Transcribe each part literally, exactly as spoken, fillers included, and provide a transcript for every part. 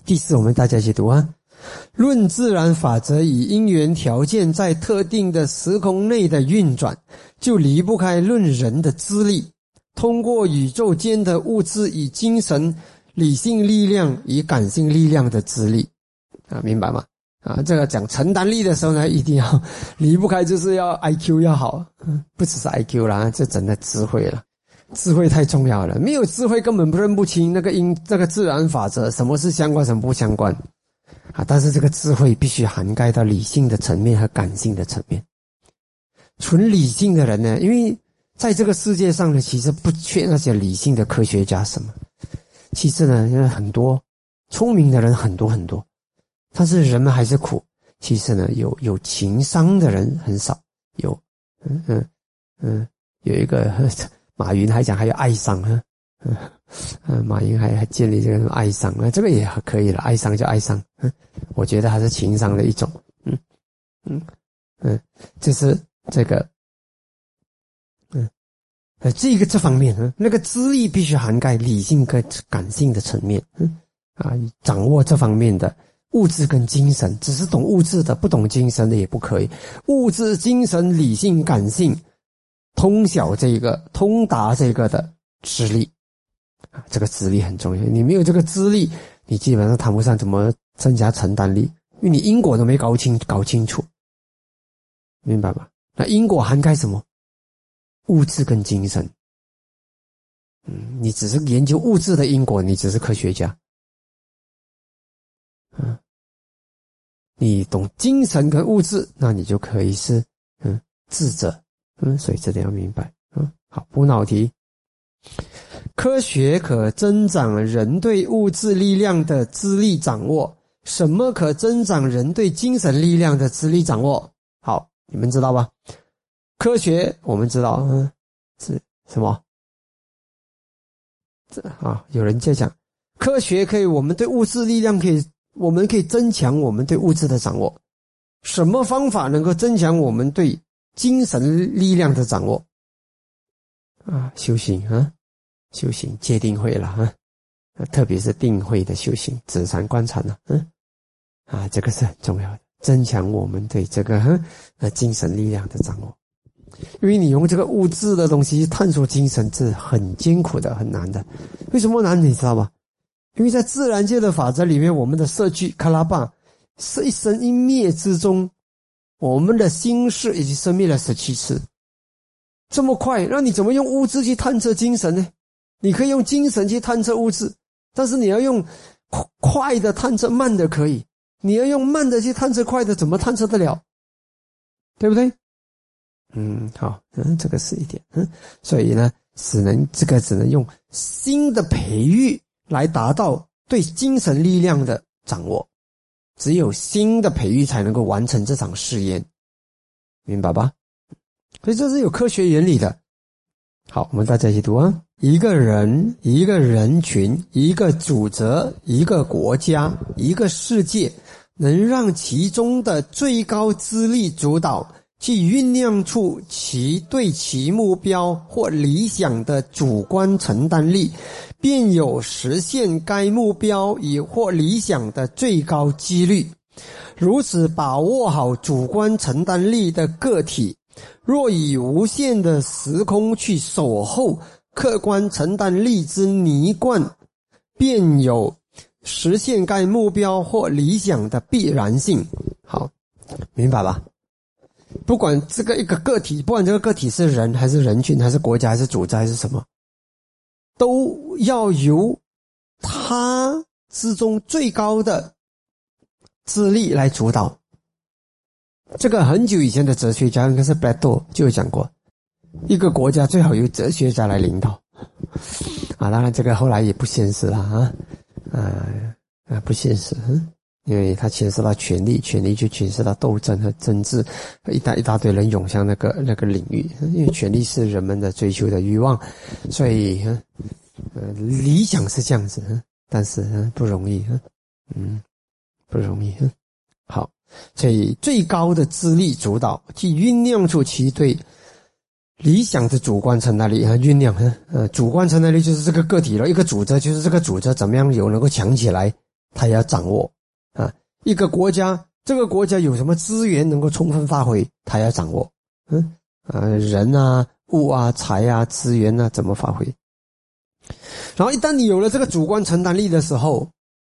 第四，我们大家一起读啊。论自然法则以因缘条件在特定的时空内的运转，就离不开论人的资历，通过宇宙间的物质与精神、理性力量与感性力量的资历啊，明白吗？啊，这个讲承担力的时候呢，一定要离不开就是要 I Q 要好，不只是 I Q 啦，这真的智慧了，智慧太重要了，没有智慧根本认不清那个因那个自然法则，什么是相关，什么不相关。啊，但是这个智慧必须涵盖到理性的层面和感性的层面。纯理性的人呢，因为在这个世界上呢，其实不缺那些理性的科学家什么。其次呢，因为很多聪明的人很多很多，但是人们还是苦。其次呢，有有情商的人很少，有嗯嗯嗯，有一个马云还讲还有爱商啊。嗯，嗯，马云还还建立这个爱商啊，这个也可以了，爱商就爱商，嗯，我觉得还是情商的一种，嗯嗯嗯，就是这个，嗯，呃，这个这方面，嗯，那个资历必须涵盖理性跟感性的层面，嗯啊，掌握这方面的物质跟精神，只是懂物质的，不懂精神的也不可以，物质、精神、理性、感性，通晓这个，通达这个的资历。啊，这个资历很重要。你没有这个资历，你基本上谈不上怎么增加承担力，因为你因果都没搞清搞清楚，明白吗？那因果涵盖什么？物质跟精神。嗯，你只是研究物质的因果，你只是科学家。嗯，你懂精神跟物质，那你就可以是嗯智者。嗯，所以这点要明白。嗯，好，补脑题。科学可增长人对物质力量的资历掌握，什么可增长人对精神力量的资历掌握？好，你们知道吧？科学我们知道，嗯，是什么？这啊，有人在讲，科学可以，我们对物质力量可以，我们可以增强我们对物质的掌握。什么方法能够增强我们对精神力量的掌握？啊，修行啊。修行戒定慧了啊，特别是定慧的修行，止禅观禅了，嗯，啊，这个是很重要的，增强我们对这个呃精神力量的掌握。因为你用这个物质的东西探索精神是很艰苦的，很难的。为什么难？你知道吗？因为在自然界的法则里面，我们的色聚卡拉巴是一生一灭之中，我们的心事已经生灭了十七次，这么快，那你怎么用物质去探测精神呢？你可以用精神去探测物质，但是你要用快的探测慢的可以，你要用慢的去探测快的，怎么探测得了？对不对？嗯，好，嗯，这个是一点，嗯，所以呢，只能这个只能用新的培育来达到对精神力量的掌握，只有新的培育才能够完成这场试验，明白吧？所以这是有科学原理的。好，我们大家一起读啊。一个人、一个人群、一个组织、一个国家、一个世界，能让其中的最高资历主导去酝酿出其对其目标或理想的主观承担力，便有实现该目标与或理想的最高几率。如此把握好主观承担力的个体，若以无限的时空去守候客观承担力之泥罐，便有实现该目标或理想的必然性。好，明白吧？不管这个一个个体，不管这个个体是人还是人群还是国家还是组织还是什么，都要由他之中最高的智力来主导。这个很久以前的哲学家应该是 Plato 就有讲过，一个国家最好由哲学家来领导啊，当然这个后来也不现实了啊，啊啊不现实，嗯，因为它牵涉到权力，权力就牵涉到斗争和政治，一大一大堆人涌向那个那个领域，因为权力是人们的追求的欲望，所以呃理想是这样子，但是不容易，嗯，不容易，好。所以最高的资历主导去酝酿出其对理想的主观承担力和酝酿，呃，主观承担力就是这个个体了，一个组织就是这个组织怎么样有能够强起来他也要掌握啊。一个国家，这个国家有什么资源能够充分发挥，他要掌握。嗯，呃，人啊、物啊、财啊、资源啊怎么发挥？然后一旦你有了这个主观承担力的时候，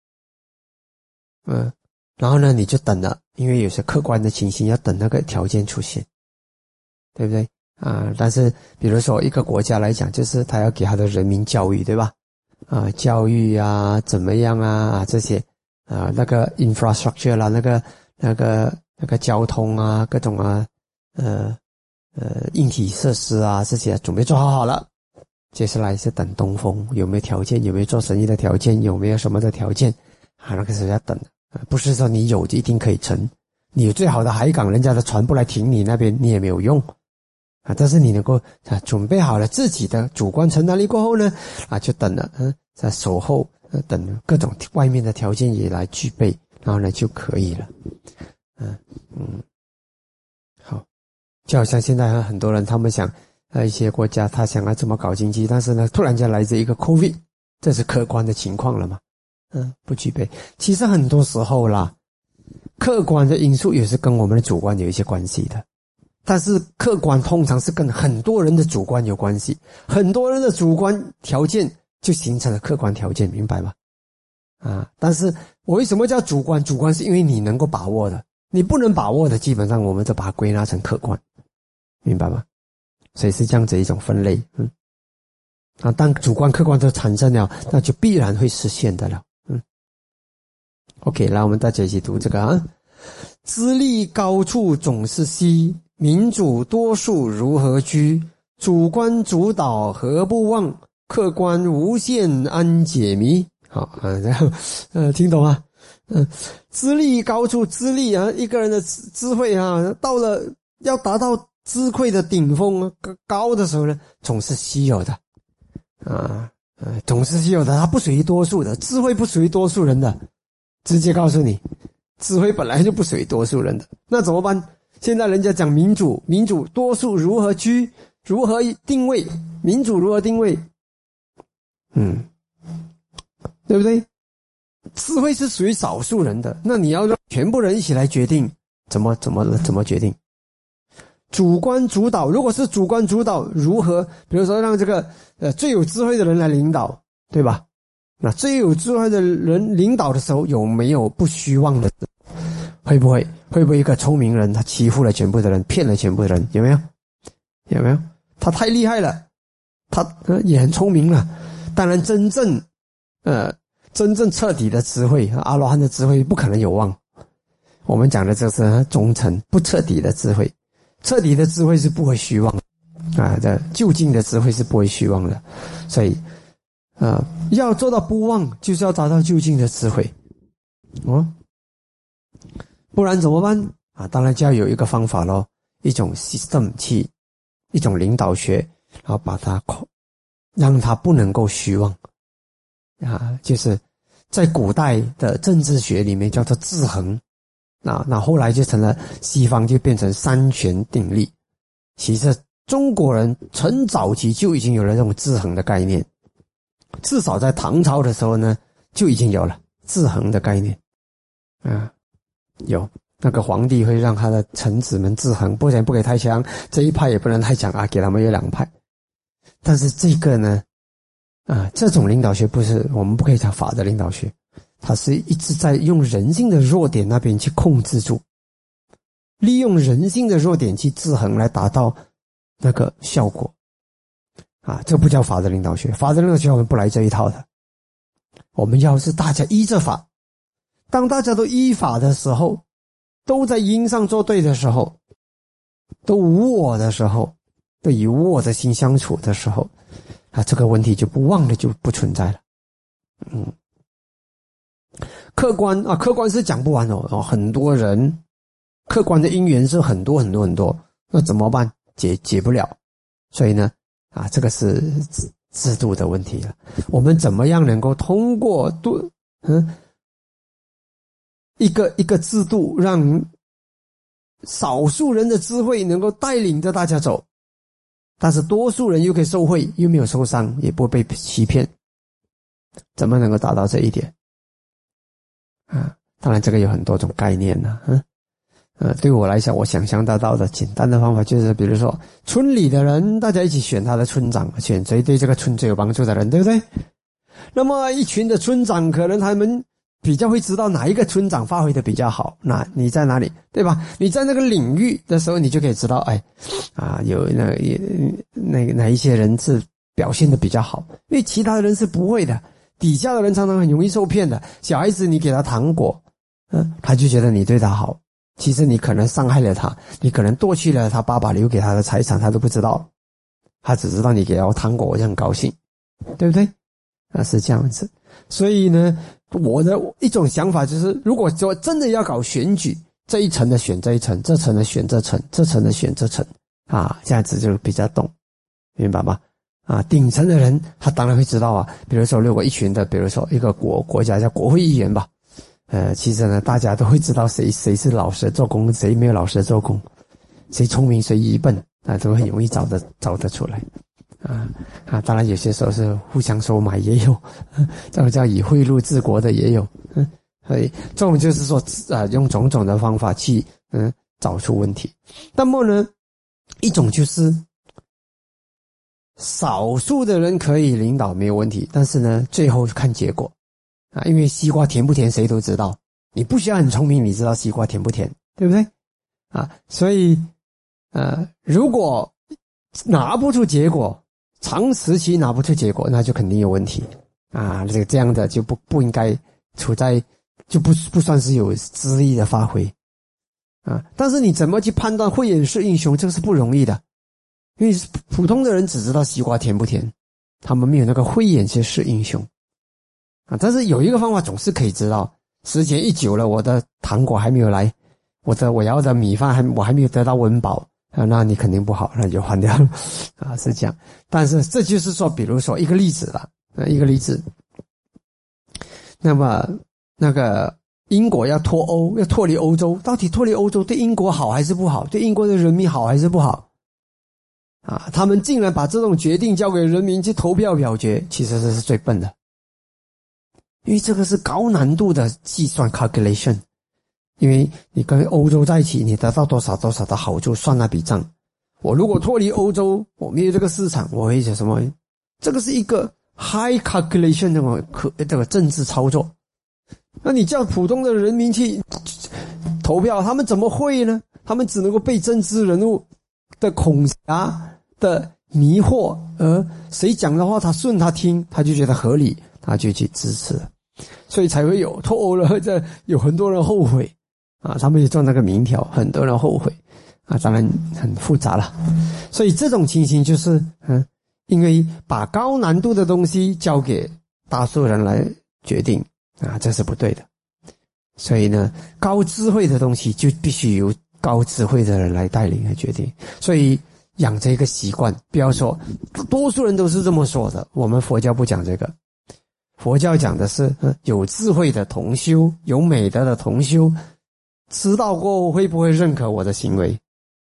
嗯，然后呢，你就等了，因为有些客观的情形要等那个条件出现，对不对啊？但是比如说一个国家来讲，就是他要给他的人民教育，对吧？啊，教育啊，怎么样啊？啊，这些啊，那个 infrastructure 啦，那个那个那个交通啊，各种啊，呃呃，硬体设施啊，这些准备做好好了。接下来是等东风，有没有条件，有没有做生意的条件，有没有什么的条件啊？那个时候要等，不是说你有就一定可以成。你有最好的海港，人家的船不来停你那边，你也没有用啊。但是你能够啊准备好了自己的主观承担力过后呢，啊就等了，嗯，在守候，呃，等各种外面的条件也来具备，然后呢就可以了。嗯嗯，好，就好像现在很多人他们想。呃，一些国家他想要怎么搞经济，但是呢，突然间来自一个 COVID， 这是客观的情况了嘛？嗯，不具备。其实很多时候啦，客观的因素也是跟我们的主观有一些关系的，但是客观通常是跟很多人的主观有关系，很多人的主观条件就形成了客观条件，明白吗？啊，但是我为什么叫主观？主观是因为你能够把握的，你不能把握的，基本上我们就把它归纳成客观，明白吗？所以是这样子一种分类，嗯，啊，当主观客观都产生了，那就必然会实现的了，嗯。OK， 来我们大家一起读这个啊，资历高处总是稀，民主多数如何居？主观主导何不忘？客观无限安解谜？好啊，然后呃，听懂吗？嗯，资历高处，资历啊，一个人的智慧啊，到了要达到智慧的顶峰高的时候呢，总是稀有的啊，呃，总是稀有的，它不属于多数的，智慧不属于多数人的，直接告诉你，智慧本来就不属于多数人的，那怎么办？现在人家讲民主，民主多数如何居，如何定位，民主如何定位？嗯，对不对？智慧是属于少数人的，那你要让全部人一起来决定，怎么怎么怎么决定？主观主导，如果是主观主导，如何？比如说让这个呃最有智慧的人来领导，对吧？那最有智慧的人领导的时候，有没有不虚妄的？会不会？会不会一个聪明人他欺负了全部的人，骗了全部的人？有没有？有没有？他太厉害了，他、呃、也很聪明了。当然，真正呃真正彻底的智慧，阿罗汉的智慧不可能有妄。我们讲的这是忠诚，不彻底的智慧。彻底的智慧是不会虚妄的啊，这究竟的智慧是不会虚妄的，所以，呃，要做到不妄，就是要达到究竟的智慧，哦，不然怎么办啊？当然就要有一个方法咯，一种 system 去，一种领导学，然后把它让它不能够虚妄啊，就是在古代的政治学里面叫做制衡。那那后来就成了西方就变成三权定律，其实中国人很早期就已经有了这种制衡的概念，至少在唐朝的时候呢就已经有了制衡的概念啊，有那个皇帝会让他的臣子们制衡，不然不给太强，这一派也不能太强啊，给他们有两派。但是这个呢啊，这种领导学不是我们不可以讲法的领导学，他是一直在用人性的弱点那边去控制住，利用人性的弱点去制衡来达到那个效果啊，这不叫法的领导学，法的领导学我们不来这一套的，我们要是大家依着法，当大家都依法的时候，都在因上作对的时候，都无我的时候，都以无我的心相处的时候啊，这个问题就不忘了，就不存在了。嗯，客观啊，客观是讲不完哦，哦，很多人客观的因缘是很多很多很多，那怎么办？解解不了，所以呢，啊，这个是制度的问题了。我们怎么样能够通过多嗯一个一个制度，让少数人的智慧能够带领着大家走，但是多数人又可以受惠，又没有受伤，也不会被欺骗，怎么能够达到这一点？ 啊。当然这个有很多种概念呢、啊，嗯，呃，对我来讲，我想象得到的简单的方法就是，比如说村里的人，大家一起选他的村长，选谁对这个村最有帮助的人，对不对？那么一群的村长，可能他们比较会知道哪一个村长发挥的比较好，那你在哪里，对吧？你在那个领域的时候，你就可以知道，哎，啊，有那那哪一些人是表现的比较好，因为其他的人是不会的，底下的人常常很容易受骗的。小孩子，你给他糖果，嗯，他就觉得你对他好，其实你可能伤害了他，你可能夺去了他爸爸留给他的财产，他都不知道，他只知道你给他糖果，我就很高兴，对不对？啊，是这样子。所以呢，我的一种想法就是，如果说真的要搞选举，这一层的选这一层，这层的选这层，这层的选这层，啊，这样子就比较懂，明白吗？啊，顶层的人他当然会知道啊。比如说，如果一群的，比如说一个国国家叫国会议员吧，呃，其实呢，大家都会知道谁谁是老实做工，谁没有老实做工，谁聪明谁愚笨，啊，都很容易找得找得出来。啊啊，当然有些时候是互相收买也有，这个叫以贿赂治国的也有，嗯，所以这种就是说啊，用种种的方法去嗯找出问题。那么呢，一种就是少数的人可以领导没有问题，但是呢，最后看结果啊，因为西瓜甜不甜谁都知道，你不需要很聪明，你知道西瓜甜不甜，对不对？啊，所以呃，如果拿不出结果。长时期拿不出结果，那就肯定有问题啊！这个这样的就不不应该处在就不不算是有资历的发挥啊。但是你怎么去判断慧眼识英雄，这个是不容易的，因为普通的人只知道西瓜甜不甜，他们没有那个慧眼去识英雄啊。但是有一个方法总是可以知道，时间一久了，我的糖果还没有来，我的我要的米饭还我还没有得到温饱。啊，那你肯定不好，那就换掉了，啊，是这样。但是这就是说，比如说一个例子了，呃，一个例子。那么那个英国要脱欧，要脱离欧洲，到底脱离欧洲对英国好还是不好？对英国的人民好还是不好？啊，他们竟然把这种决定交给人民去投票表决，其实这是最笨的，因为这个是高难度的计算 calculation。因为你跟欧洲在一起，你得到多少多少的好处，算那笔账。我如果脱离欧洲，我没有这个市场，我会写什么？这个是一个 high calculation 这种可这个政治操作。那你叫普通的人民去投票，他们怎么会呢？他们只能够被政治人物的恐吓的迷惑，而谁讲的话他顺他听，他就觉得合理，他就去支持，所以才会有脱欧了，这有很多人后悔。啊，他们也做那个民调，很多人后悔啊，当然很复杂了。所以这种情形就是，嗯，因为把高难度的东西交给大数人来决定啊，这是不对的。所以呢，高智慧的东西就必须由高智慧的人来带领来决定。所以养成一个习惯，不要说多数人都是这么说的，我们佛教不讲这个。佛教讲的是，嗯，有智慧的同修，有美德的同修。知道过后会不会认可我的行为？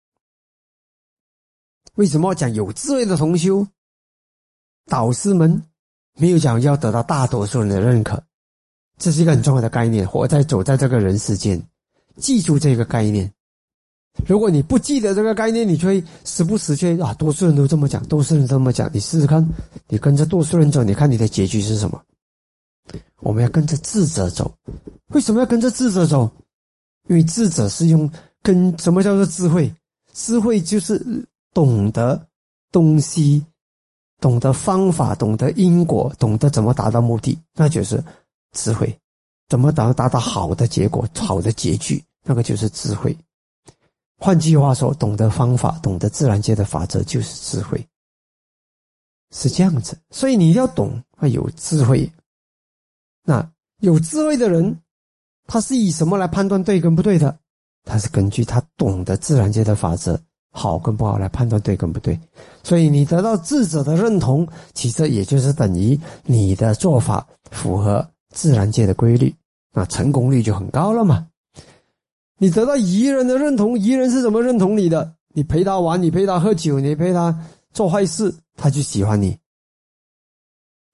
为什么讲有智慧的同修？导师们没有讲要得到大多数人的认可，这是一个很重要的概念。活在走在这个人世间，记住这个概念。如果你不记得这个概念，你就会时不时去啊，多数人都这么讲，多数人都这么讲，你试试看，你跟着多数人走，你看你的结局是什么？我们要跟着智者走。为什么要跟着智者走？因为智者是用跟什么叫做智慧？智慧就是懂得东西，懂得方法，懂得因果，懂得怎么达到目的，那就是智慧。怎么达达到好的结果，好的结局，那个就是智慧。换句话说，懂得方法，懂得自然界的法则就是智慧，是这样子。所以你要懂，有智慧。那有智慧的人，他是以什么来判断对跟不对的？他是根据他懂得自然界的法则，好跟不好来判断对跟不对。所以你得到智者的认同，其实也就是等于你的做法符合自然界的规律，那成功率就很高了嘛。你得到愚人的认同，愚人是怎么认同你的？你陪他玩，你陪他喝酒，你陪他做坏事，他就喜欢你。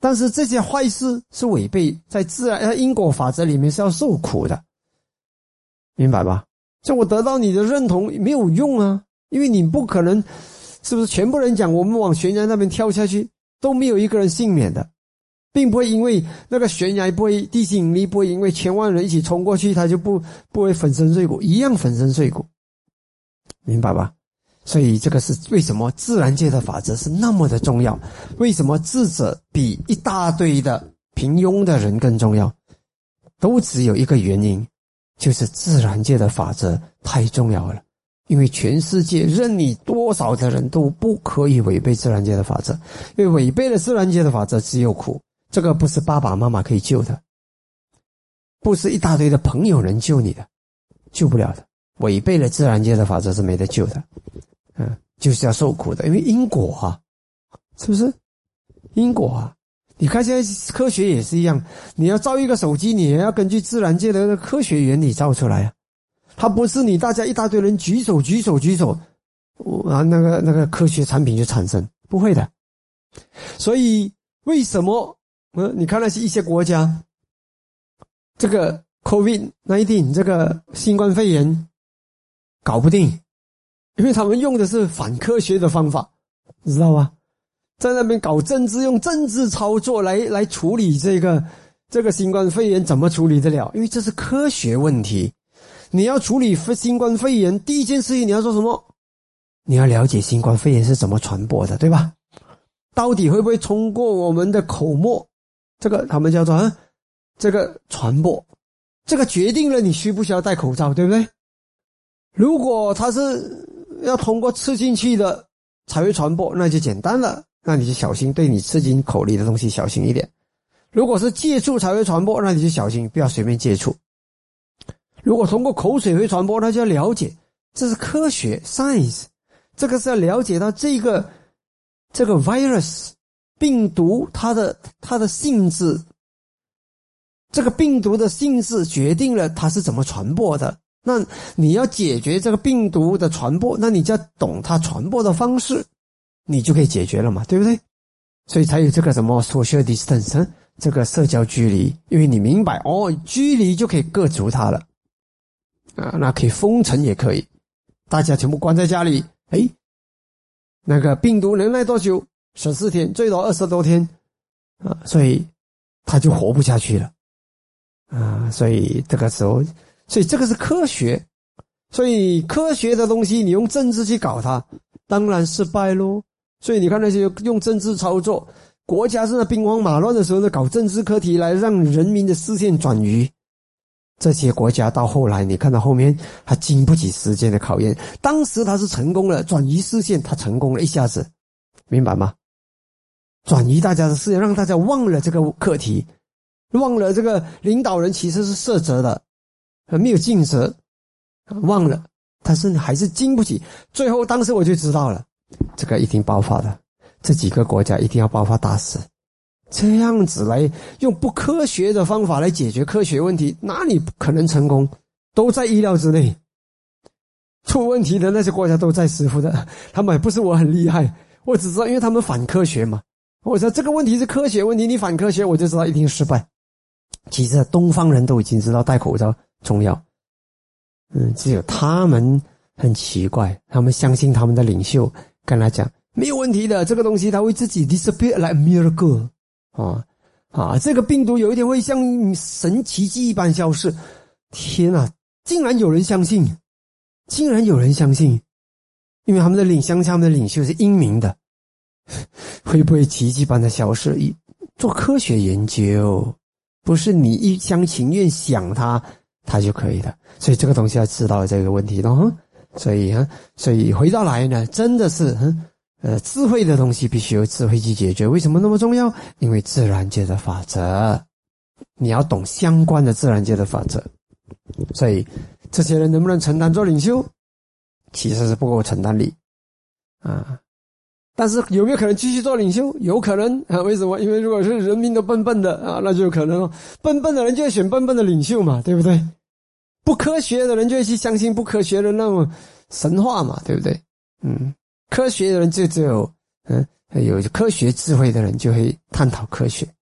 但是这些坏事是违背在自然因果法则里面是要受苦的，明白吧？像我得到你的认同没有用啊，因为你不可能是不是全部人讲我们往悬崖那边跳下去都没有一个人幸免的，并不会因为那个悬崖不会地心引力不会因为千万人一起冲过去他就不不会粉身碎骨，一样粉身碎骨，明白吧？所以这个是为什么自然界的法则是那么的重要，为什么智者比一大堆的平庸的人更重要，都只有一个原因，就是自然界的法则太重要了。因为全世界任你多少的人都不可以违背自然界的法则，因为违背了自然界的法则只有苦，这个不是爸爸妈妈可以救的，不是一大堆的朋友能救你的，救不了的。违背了自然界的法则是没得救的，嗯，就是要受苦的，因为因果啊，是不是？因果啊，你看现在科学也是一样，你要造一个手机，你也要根据自然界的科学原理造出来啊。它不是你大家一大堆人举手举手举手，啊，那个那个科学产品就产生，不会的。所以为什么？呃，你看那些一些国家，这个 COVID 十九 这个新冠肺炎搞不定，因为他们用的是反科学的方法，你知道吗？在那边搞政治，用政治操作来来处理这个这个新冠肺炎，怎么处理得了？因为这是科学问题。你要处理新冠肺炎，第一件事情你要做什么？你要了解新冠肺炎是怎么传播的，对吧？到底会不会通过我们的口沫，这个他们叫做、啊、这个传播，这个决定了你需不需要戴口罩，对不对？如果它是要通过吃进去的才会传播，那就简单了，那你就小心，对你吃进口里的东西小心一点。如果是接触才会传播，那你就小心，不要随便接触。如果通过口水会传播，那就要了解，这是科学 science， 这个是要了解到这个这个 virus 病毒它的它的性质，这个病毒的性质决定了它是怎么传播的。那你要解决这个病毒的传播，那你就要懂它传播的方式，你就可以解决了嘛，对不对？所以才有这个什么 social distance， 这个社交距离，因为你明白哦，距离就可以隔除它了。啊，那可以封城也可以，大家全部关在家里，诶，那个病毒能耐多久？十四天，最多二十多天，啊，所以他就活不下去了，啊，所以这个时候，所以这个是科学，所以科学的东西你用政治去搞它，当然失败咯。所以你看那些用政治操作，国家是在兵荒马乱的时候呢，搞政治课题来让人民的视线转移。这些国家到后来你看到后面还经不起时间的考验，当时他是成功了，转移视线他成功了一下子，明白吗？转移大家的视线，让大家忘了这个课题，忘了这个领导人其实是摄责的，没有尽责，忘了，但是还是经不起。最后当时我就知道了，这个一定爆发的，这几个国家一定要爆发大事。这样子来用不科学的方法来解决科学问题，哪里可能成功？都在意料之内。出问题的那些国家都在师傅的，他们也不是我很厉害，我只知道因为他们反科学嘛。我说这个问题是科学问题，你反科学，我就知道一定失败。其实东方人都已经知道戴口罩重要，嗯，只有他们很奇怪，他们相信他们的领袖跟他讲没有问题的，这个东西它会自己 disappear like a miracle。啊啊！这个病毒有一天会像神奇迹一般消失。天啊，竟然有人相信，竟然有人相信，因为他们的领相信他们的领袖是英明的，会不会奇迹般的消失？做科学研究，不是你一厢情愿想它，它就可以的。所以这个东西要知道这个问题咯。所以啊，所以回到来呢，真的是嗯。呃，智慧的东西必须由智慧去解决。为什么那么重要？因为自然界的法则，你要懂相关的自然界的法则。所以这些人能不能承担做领袖，其实是不够承担力啊。但是有没有可能继续做领袖？有可能啊。为什么？因为如果是人民都笨笨的啊，那就有可能哦。笨笨的人就会选笨笨的领袖嘛，对不对？不科学的人就会去相信不科学的那种神话嘛，对不对？嗯。科学的人就只有嗯有科学智慧的人就会探讨科学，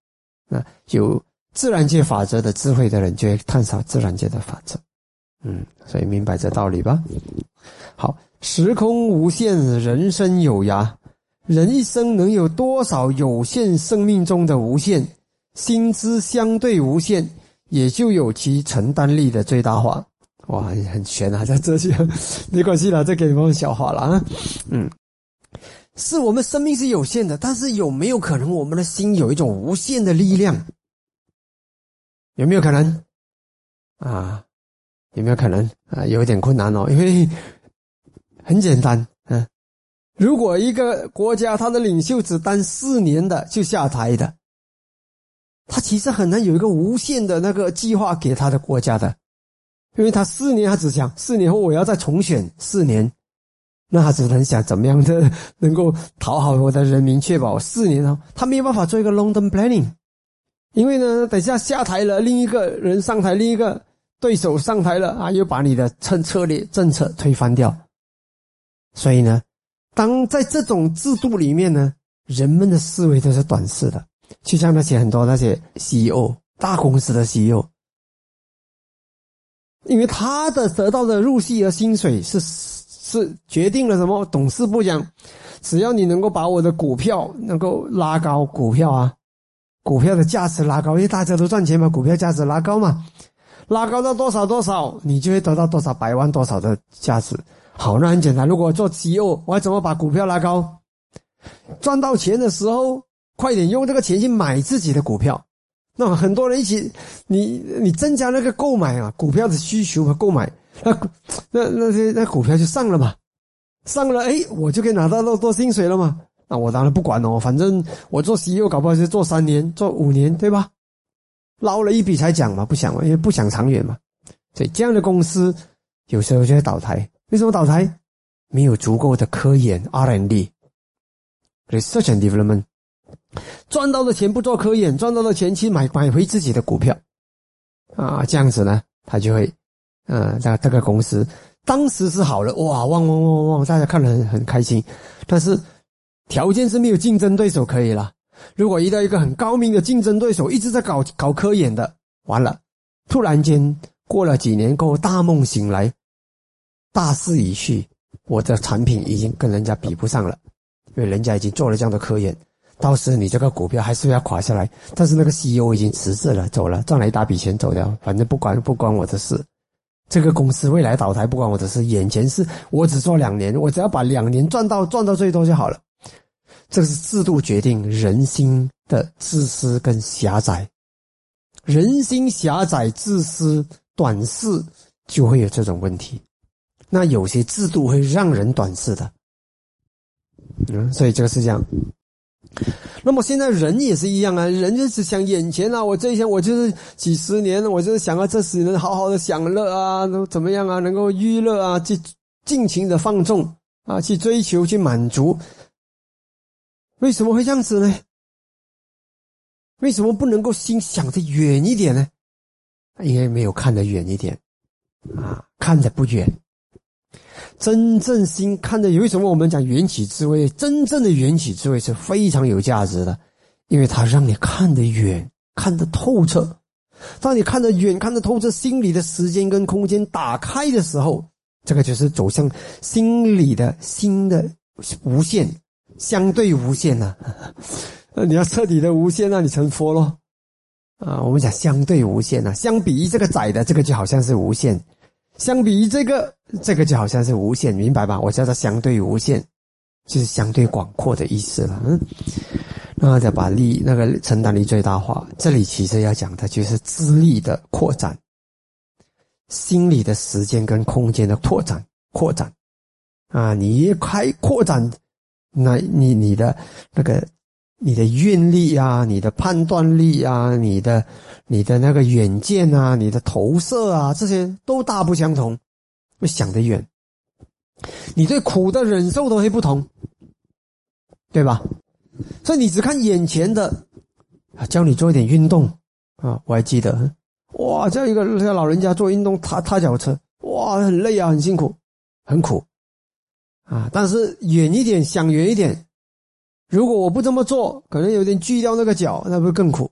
那有自然界法则的智慧的人就会探讨自然界的法则。嗯，所以明白这道理吧。好，时空无限，人生有涯。人一生能有多少有限生命中的无限，心之相对无限，也就有其承担力的最大化。哇，很玄啊，这这些没关系啦，这给你们消化了啊。嗯，是我们生命是有限的，但是有没有可能我们的心有一种无限的力量？有没有可能啊？有没有可能啊？有一点困难哦，因为很简单，嗯，如果一个国家他的领袖只当四年的就下台的，他其实很难有一个无限的那个计划给他的国家的，因为他四年他只想四年后我要再重选四年，那他只能想怎么样的能够讨好我的人民，确保四年后他没有办法做一个 long term planning， 因为呢，等下下台了，另一个人上台，另一个对手上台了啊，又把你的策略政策推翻掉。所以呢，当在这种制度里面呢，人们的思维都是短视的，就像那些很多那些 C E O 大公司的 C E O， 因为他的得到的入息和薪水是是决定了什么？董事部讲，只要你能够把我的股票能够拉高，股票啊，股票的价值拉高，因为大家都赚钱嘛，股票价值拉高嘛，拉高到多少多少，你就会得到多少百万多少的价值。好，那很简单，如果我做 C E O， 我要怎么把股票拉高？赚到钱的时候，快点用这个钱去买自己的股票。那很多人一起，你你增加那个购买啊，股票的需求和购买，那那那些那股票就上了嘛，上了，诶，我就可以拿到多多薪水了嘛。那我当然不管哦，反正我做 C E O 搞不好是做三年，做五年，对吧？捞了一笔才讲嘛，不想嘛，因为不想长远嘛。所以这样的公司有时候就会倒台。为什么倒台？没有足够的科研 R and D，Research and Development， 赚到的钱不做科研，赚到的钱去买买回自己的股票啊，这样子呢，他就会，呃，这这个公司当时是好了，哇，旺旺旺旺，大家看得很很开心，但是条件是没有竞争对手可以了。如果遇到一个很高明的竞争对手，一直在搞搞科研的，完了，突然间过了几年过后，大梦醒来，大势已去，我的产品已经跟人家比不上了，因为人家已经做了这样的科研，到时你这个股票还是要垮下来，但是那个 C E O 已经辞职了，走了，赚了一大笔钱走掉，反正不管不关我的事，这个公司未来倒台不关我的事，眼前是我只做两年，我只要把两年赚到赚到最多就好了。这是制度决定人心的自私跟狭窄，人心狭窄、自私、短视，就会有这种问题。那有些制度会让人短视的，嗯，所以这个是这样。那么现在人也是一样啊，人就是想眼前啊，我这一天我就是几十年，我就是想要这十年好好的享乐啊，怎么样啊，能够娱乐啊，去尽情的放纵啊，去追求，去满足。为什么会这样子呢？为什么不能够心想得远一点呢？因为没有看得远一点啊，看得不远。真正心看得，为什么我们讲缘起智慧？真正的缘起智慧是非常有价值的，因为它让你看得远，看得透彻。当你看得远，看得透彻，心里的时间跟空间打开的时候，这个就是走向心里的心的无限，相对无限啊。你要彻底的无限，那你成佛咯。啊，我们讲相对无限啊，相比于这个窄的，这个就好像是无限。相比于这个，这个就好像是无限，明白吧？我叫它相对无限，就是相对广阔的意思了。嗯，那再把力那个承担力最大化，这里其实要讲的就是资力的扩展，心理的时间跟空间的拓展扩展啊，你越开扩展，那你你的那个你的愿力啊，你的判断力啊，你的你的那个远见啊，你的投射啊，这些都大不相同，会想得远。你对苦的忍受都会不同，对吧？所以你只看眼前的，啊，教你做一点运动啊，我还记得，哇，叫一个叫老人家做运动，踏踏脚车，哇，很累啊，很辛苦，很苦啊。但是远一点，想远一点。如果我不这么做，可能有点锯掉那个脚，那不是更苦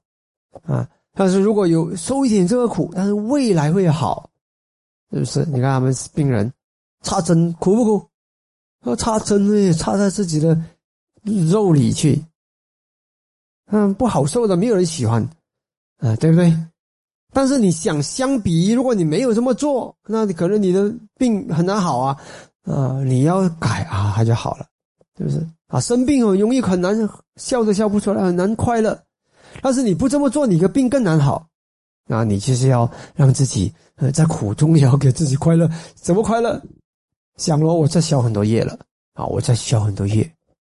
啊。但是如果有受一点这个苦，但是未来会好，是不是？你看他们病人插针苦不苦？要插针呢，插在自己的肉里去，嗯，不好受的，没有人喜欢啊，对不对？但是你想相比，如果你没有这么做，那你可能你的病很难好啊，啊，你要改啊，它就好了，是不是？啊，生病很容易很难笑都笑不出来，很难快乐。但是你不这么做，你的病更难好。那你就是要让自己呃在苦中也要给自己快乐。怎么快乐？想了我在消很多业了啊，我在消很多业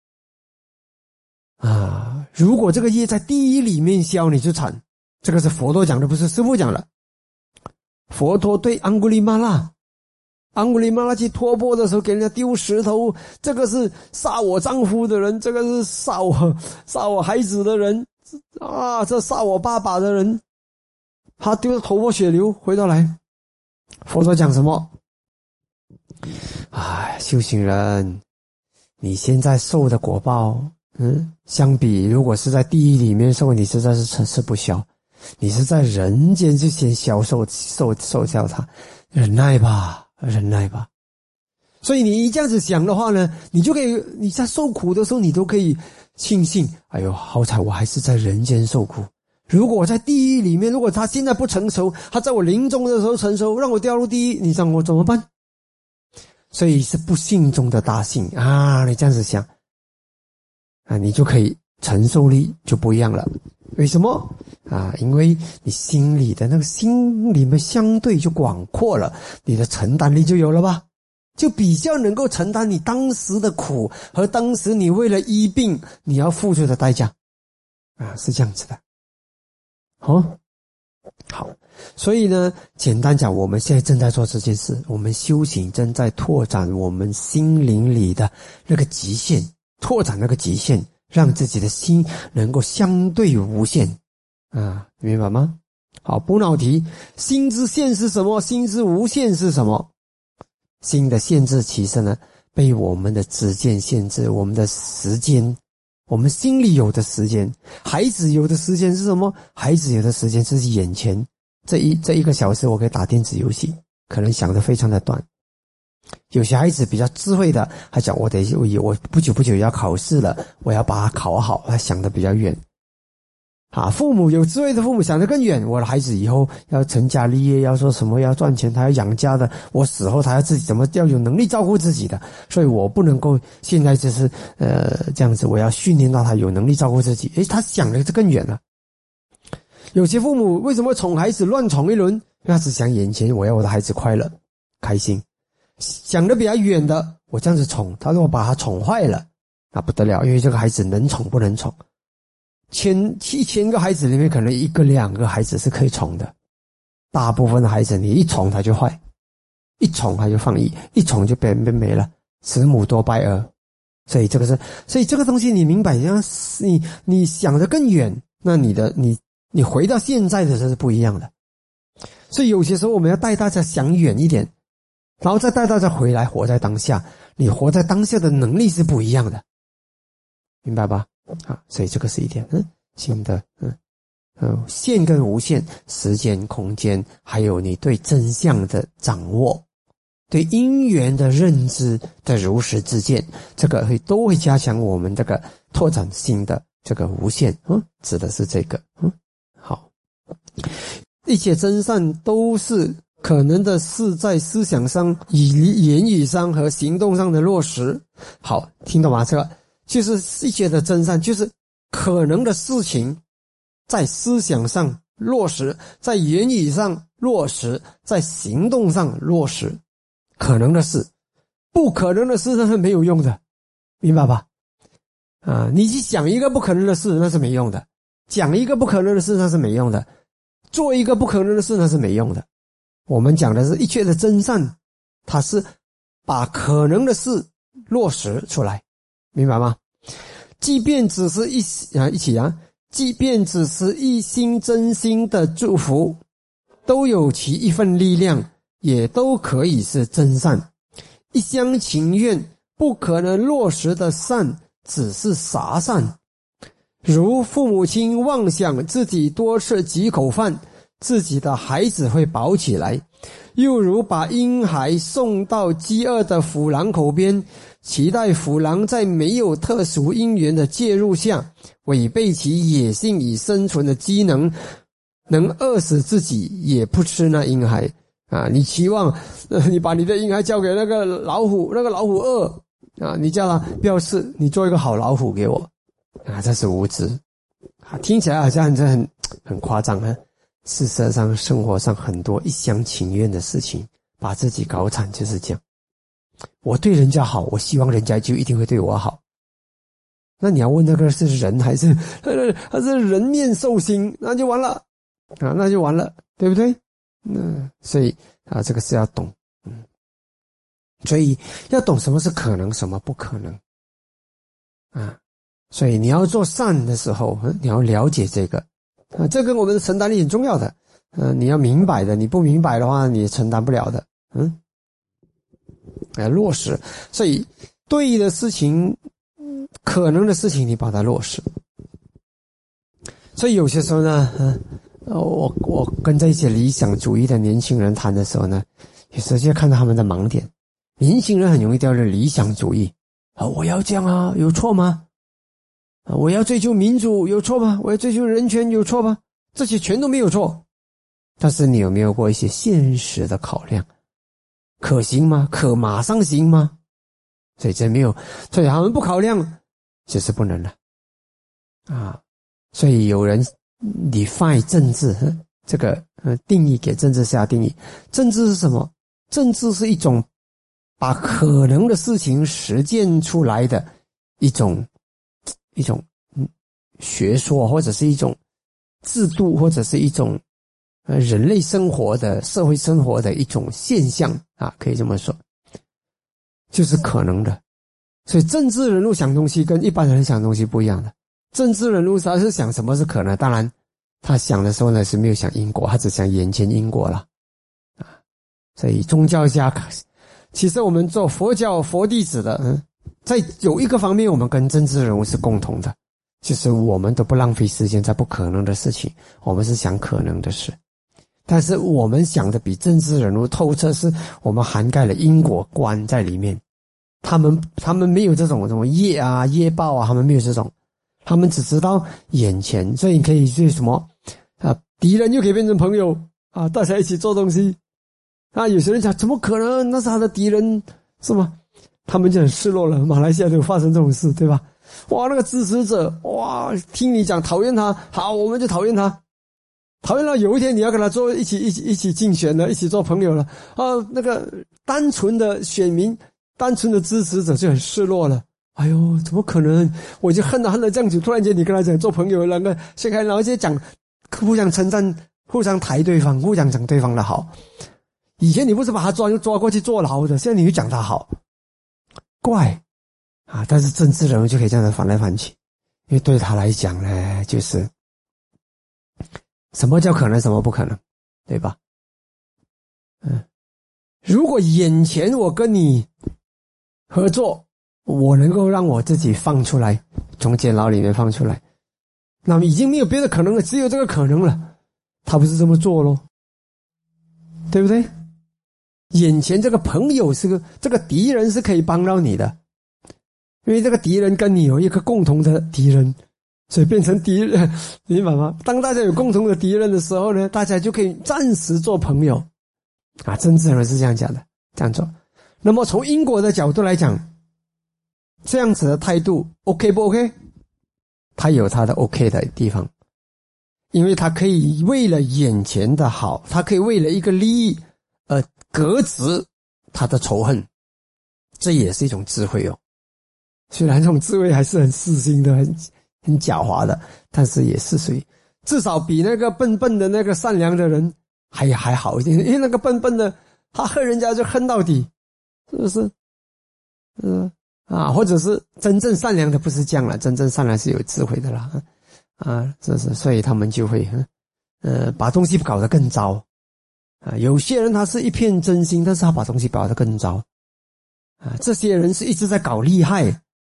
啊。如果这个业在第一里面消，你就惨。这个是佛陀讲的，不是师父讲的。佛陀对安古利玛拉，安古利玛拉去托钵的时候给人家丢石头，这个是杀我丈夫的人，这个是杀我杀我孩子的人啊，这杀我爸爸的人，他丢得头破血流，回到来，佛陀讲什么？哎，修行人，你现在受的果报，嗯，相比如果是在地狱里面受，你实在是成事不消。你是在人间就先消受受受消它，忍耐吧，忍耐吧。所以你一这样子想的话呢，你就可以，你在受苦的时候，你都可以庆幸，哎呦，好彩我还是在人间受苦。如果我在地狱里面，如果他现在不成熟，他在我临终的时候成熟，让我掉入地狱，你让我怎么办？所以是不幸中的大幸啊！你这样子想啊，你就可以承受力就不一样了。为什么啊？因为你心里的那个心里面相对就广阔了，你的承担力就有了吧，就比较能够承担你当时的苦和当时你为了医病你要付出的代价啊，是这样子的。哦，好，所以呢，简单讲，我们现在正在做这件事，我们修行正在拓展我们心灵里的那个极限，拓展那个极限，让自己的心能够相对无限啊，明白吗？好，补脑题，心之限是什么？心之无限是什么？心的限制其实呢，被我们的知见限制，我们的时间，我们心里有的时间。孩子有的时间是什么？孩子有的时间是眼前这一这一个小时，我可以打电子游戏，可能想得非常的短。有些孩子比较智慧的，他讲我得我不久不久要考试了，我要把它考好，他想得比较远。啊，父母有智慧的父母想得更远，我的孩子以后要成家立业，要说什么要赚钱，他要养家的，我死后他要自己怎么要有能力照顾自己的，所以我不能够现在就是呃这样子，我要训练到他有能力照顾自己。诶，他想的是更远了。有些父母为什么宠孩子乱宠一轮？因为他只想眼前，我要我的孩子快乐开心。想得比较远的，我这样子宠他，如果把他宠坏了，那不得了，因为这个孩子能宠不能宠。千一千个孩子里面，可能一个两个孩子是可以宠的，大部分的孩子你一宠他就坏，一宠他就放逸，一宠就被被没了，慈母多败儿。所以这个是，所以这个东西你明白，像你你想得更远，那你的你你回到现在的时候是不一样的。所以有些时候我们要带大家想远一点，然后再带大家回来活在当下。你活在当下的能力是不一样的，明白吧？啊，所以这个是一点，嗯，新的，嗯，嗯，限跟无限，时间、空间，还有你对真相的掌握，对因缘的认知的如实自见，这个会都会加强我们这个拓展性的这个无限，嗯，指的是这个，嗯，好，一切真善都是可能的是在思想上、以言语上和行动上的落实。好，听懂吗？这个就是一切的真善，就是可能的事情，在思想上落实，在言语上落实，在行动上落实。可能的事，不可能的事那是没有用的，明白吧？啊，你去想一个不可能的事，那是没用的；讲一个不可能的事，那是没用的；做一个不可能的事，那是没用的。我们讲的是一切的真善，它是把可能的事落实出来，明白吗？即便只是一啊一起啊，即便只是一心真心的祝福，都有其一份力量，也都可以是真善。一厢情愿不可能落实的善，只是傻善。 如父母亲妄想自己多吃几口饭，自己的孩子会饱起来，又如把婴孩送到饥饿的虎狼口边，期待虎狼在没有特殊因缘的介入下，违背其野性以生存的机能，能饿死自己也不吃那婴孩啊！你期望、呃、你把你的婴孩交给那个老虎，那个老虎饿啊，你叫他不要吃，你做一个好老虎给我啊！这是无知啊，听起来好像很很夸张啊。事实上，生活上很多一厢情愿的事情，把自己搞惨就是这样。我对人家好，我希望人家就一定会对我好。那你要问那个是人还是还是人面兽心，那就完了啊，那就完了，对不对？嗯，所以啊，这个是要懂，嗯，所以要懂什么是可能，什么不可能啊。所以你要做善的时候，你要了解这个啊，这跟我们的承担力很重要的。嗯、呃，你要明白的，你不明白的话，你承担不了的。嗯，来落实。所以对的事情，可能的事情，你把它落实。所以有些时候呢，嗯、呃，我我跟这些理想主义的年轻人谈的时候呢，有时候就看到他们的盲点。年轻人很容易掉入理想主义啊，我要这样啊，有错吗？啊，我要追求民主有错吗？我要追求人权有错吗？这些全都没有错。但是你有没有过一些现实的考量？可行吗？可马上行吗？所以这没有，所以他们不考量就是不能了啊。所以有人 define 政治这个呃定义，给政治下定义，政治是什么？政治是一种把可能的事情实践出来的一种一种学说，或者是一种制度，或者是一种呃人类生活的社会生活的一种现象啊，可以这么说，就是可能的。所以政治人物想东西跟一般人想东西不一样的。政治人物他是想什么是可能，当然他想的时候呢是没有想因果，他只想眼前因果了啊。所以宗教家，其实我们做佛教佛弟子的，嗯，在有一个方面我们跟政治人物是共同的，就是我们都不浪费时间在不可能的事情，我们是想可能的事。但是我们想的比政治人物透彻，是我们涵盖了因果观在里面。他们他们没有这种什么业啊业报啊，他们没有这种，他们只知道眼前。所以你可以去什么啊，敌人又可以变成朋友啊，大家一起做东西啊。有些人讲怎么可能，那是他的敌人是吗？他们就很失落了。马来西亚就发生这种事，对吧？哇，那个支持者哇，听你讲讨厌他，好，我们就讨厌他，讨厌了。有一天你要跟他做一起一起一起竞选了，一起做朋友了啊，那个单纯的选民，单纯的支持者就很失落了。哎呦，怎么可能？我就恨他恨了这样久，突然间你跟他讲做朋友，两个现在然后就讲互相称赞，互相抬对方，互相讲对方的好。以前你不是把他抓抓过去坐牢的，现在你又讲他好，怪啊！但是政治人物就可以这样子翻来翻去，因为对他来讲呢，就是什么叫可能，什么不可能，对吧？嗯，如果眼前我跟你合作，我能够让我自己放出来，从监牢里面放出来，那么已经没有别的可能了，只有这个可能了。他不是这么做咯，对不对？眼前这个朋友是个，这个敌人是可以帮到你的，因为这个敌人跟你有一个共同的敌人，所以变成敌人，明白吗？当大家有共同的敌人的时候呢，大家就可以暂时做朋友啊。政治人是这样讲的，这样做。那么从因果的角度来讲，这样子的态度 OK 不 OK？ 他有他的 OK 的地方，因为他可以为了眼前的好，他可以为了一个利益而革职他的仇恨，这也是一种智慧哦。虽然这种智慧还是很私心的，很很狡猾的，但是也是属于至少比那个笨笨的那个善良的人还还好一点。因为那个笨笨的他恨人家就恨到底，是不是？嗯啊，或者是真正善良的不是这样了，真正善良是有智慧的啦啊，这是所以他们就会呃把东西搞得更糟啊。有些人他是一片真心，但是他把东西搞得更糟啊。这些人是一直在搞厉害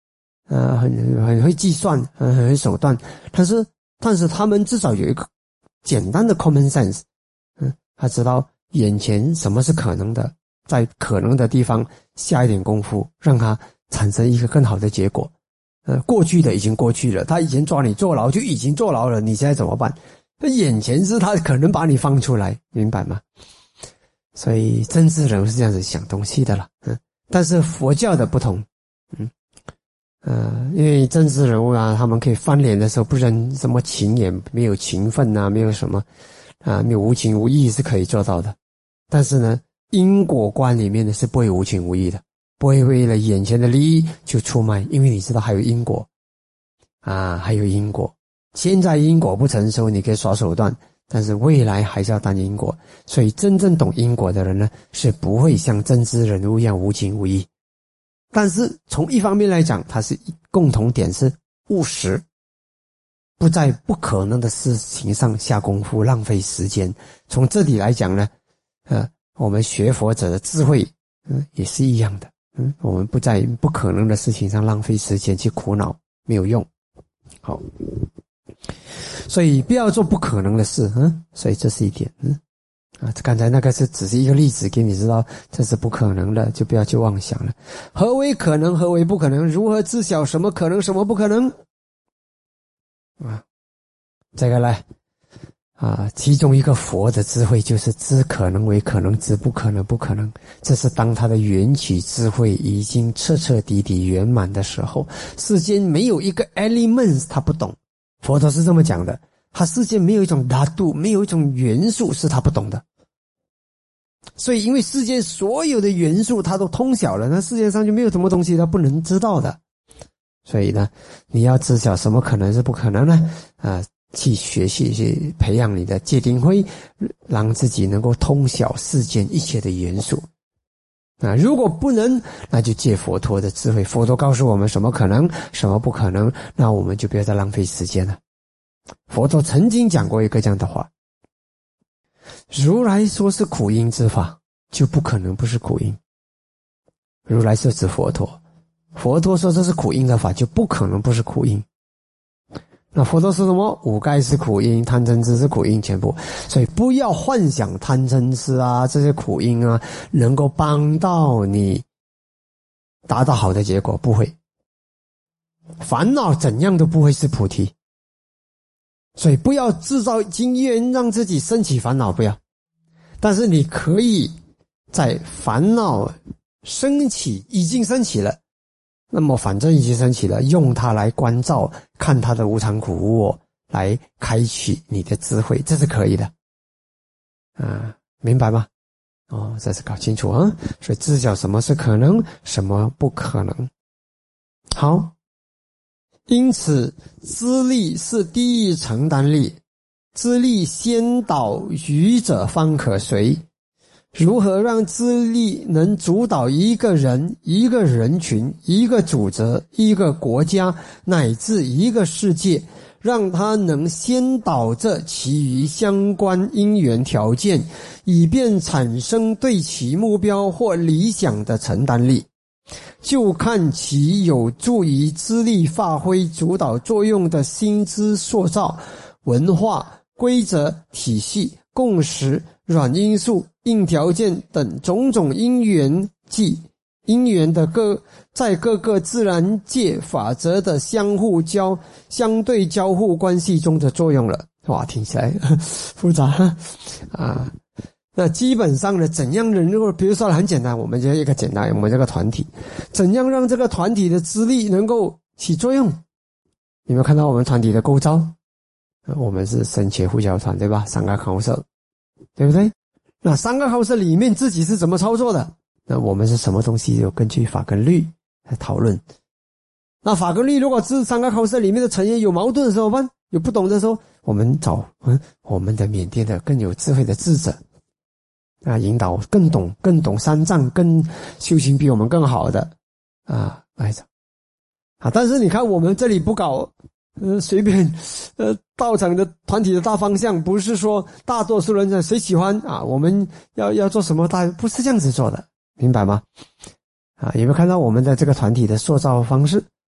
呃，很很会计算，很很会手段，但是但是他们至少有一个简单的 common sense， 嗯，他知道眼前什么是可能的，在可能的地方下一点功夫，让他产生一个更好的结果。呃，过去的已经过去了，他以前抓你坐牢就已经坐牢了，你现在怎么办？那眼前是他可能把你放出来，明白吗？所以政治人物是这样子想东西的了，嗯，但是佛教的不同，嗯，呃，因为政治人物啊，他们可以翻脸的时候不认什么情也没有情分啊，没有什么啊，没有无情无义是可以做到的，但是呢，因果观里面呢是不会无情无义的。不会为了眼前的利益就出卖，因为你知道还有因果啊，还有因果。现在因果不成熟，你可以耍手段，但是未来还是要担因果。所以真正懂因果的人呢，是不会像政治人物一样无情无义。但是从一方面来讲，它是共同点是务实，不在不可能的事情上下功夫，浪费时间。从这里来讲呢，呃，我们学佛者的智慧，嗯，也是一样的。嗯，我们不在不可能的事情上浪费时间去苦恼，没有用。好，所以不要做不可能的事，嗯，所以这是一点，嗯，啊，刚才那个是只是一个例子，给你知道这是不可能的，就不要去妄想了。何为可能？何为不可能？如何知晓什么可能，什么不可能？啊，这个来。啊，其中一个佛的智慧就是知可能为可能，知不可能不可能。这是当他的缘起智慧已经彻彻底底圆满的时候，世间没有一个 elements 他不懂。佛陀是这么讲的，他世间没有一种大度，没有一种元素是他不懂的。所以因为世间所有的元素他都通晓了，那世界上就没有什么东西他不能知道的。所以呢，你要知晓什么可能是不可能呢？啊，去学习，去培养你的戒定慧，让自己能够通晓世间一切的元素。啊，如果不能，那就借佛陀的智慧。佛陀告诉我们什么可能，什么不可能，那我们就不要再浪费时间了。佛陀曾经讲过一个这样的话：如来说是苦因之法，就不可能不是苦因。如来是指佛陀，佛陀说这是苦因的法，就不可能不是苦因。那佛陀说什么？五盖是苦因，贪嗔痴是苦因，全部。所以不要幻想贪嗔痴啊这些苦因啊能够帮到你达到好的结果，不会。烦恼怎样都不会是菩提。所以不要制造经验让自己升起烦恼，不要。但是你可以在烦恼升起，已经升起了，那么反正已经升起了，用它来关照，看它的无常苦无我，来开启你的智慧，这是可以的。啊，明白吗？哦，这是搞清楚啊。所以知晓什么是可能，什么不可能。好，因此资力是第一承担力，资力先导愚者方可随。如何让资力能主导一个人、一个人群、一个组织、一个国家乃至一个世界，让它能先导着其余相关因缘条件，以便产生对其目标或理想的承担力，就看其有助于资力发挥主导作用的心之塑造、文化、规则、体系、共识、软因素、硬条件等种种因缘际因缘的各在各个自然界法则的相互交相对交互关系中的作用了。哇，听起来呵复杂啊！那基本上呢，怎样能够，比如说很简单，我们就一个简单，我们这个团体，怎样让这个团体的资力能够起作用？有没有看到我们团体的构造？我们是僧伽护教团，对吧？三个考社，对不对？那三个考社里面自己是怎么操作的？那我们是什么东西？有根据法跟律来讨论。那法跟律如果是三个考社里面的成员有矛盾的时候办，有不懂的时候，我们找嗯我们的缅甸的更有智慧的智者啊，引导更懂更懂三藏、更修行比我们更好的啊来着啊。但是你看我们这里不搞呃随便呃道场的团体的大方向，不是说大多数人谁喜欢啊，我们要要做什么大，不是这样子做的，明白吗？啊，有没有看到我们的这个团体的塑造方式